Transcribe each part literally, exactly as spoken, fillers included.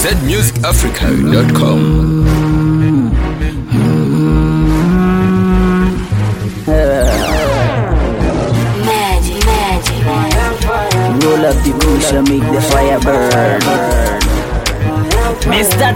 z music africa dot com. Magic, magic. Roll up the bush and make the fire burn. Mister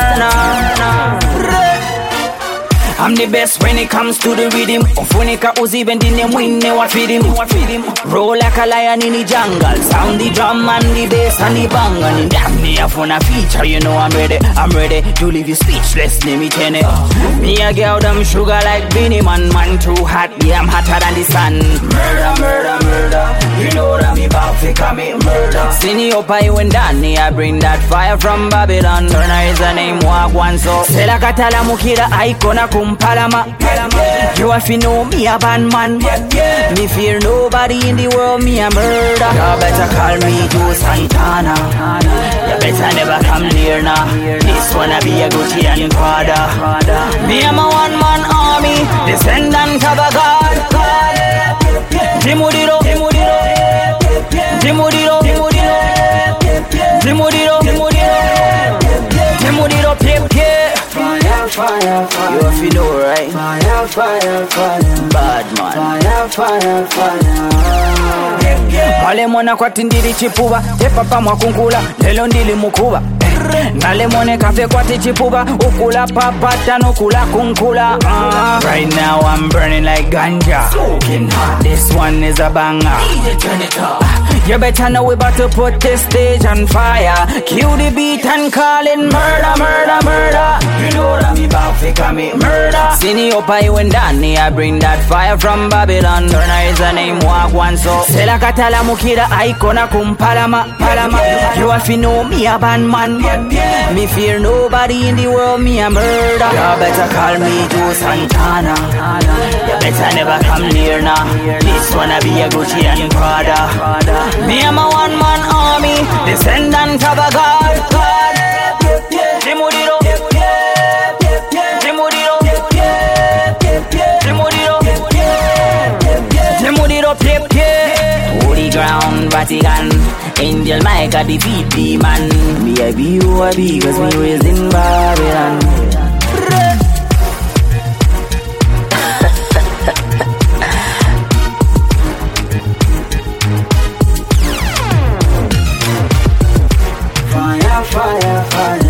Turner, I'm the best when it comes to the rhythm. Ufunika Uzi when the name win, never feed him. Roll like a lion in the jungle. Sound the drum and the bass and the bang. And in that me a phone a feature, you know I'm ready. I'm ready to leave you speechless, name me ten. Me a girl, them sugar like Beanie Man. Man too hot, yeah I'm hotter than the sun. Murder, murder, murder. You know that me about to commit murder. Sini Opai when Danny, I bring that fire from Babylon. Turner is the name, walk one so. Sela katala mukira icona kumpalama. You have to know me a bad man. Me fear nobody in the world, me a murder. You better call me Joe Santana. You better never come near now. This wanna be a Gucci and Prada. Me am a one man army, descendant of a god. Dimudiro, Dimudiro, Dimudiro, Dimudiro, Dimudiro, Dimudiro, Dimudiro, Pip, fire, fire, fire. You have to know, right? Fire, fire, fire. Bad man. Fire, fire, fire. Male mwana kwa tindiri chipuba. Te papa mwakunkula, lelo ndili mukuba. Nale mwane kafe kwa tichipuba. Ukula papata no kula kunkula. uh, Right now I'm burning like ganja. Smoking hot. This one is a banger. Turn it up. You better know we about to put this stage on fire. Cue the beat and call it murder, murder, murder. You know that me about to commit murder. Sini Opai when Danny, I bring that fire from Babylon. Turner is the name, walk one so. Sela katala mukira icona kumpalama, palama. You have to know me a bad man. Me fear nobody in the world, me a murder. You better call me Joe Santana. You better never come near now. This wanna be a Gucci and Prada. Me am a one man army, descendant of a god. Dimudiro, Dimudiro, Dimudiro, Dimudiro, Pip, Holy ground, Vatican. Angel Micah defeat demon. Me I be you I be, cause me raised in Babylon. Fire, fire, fire.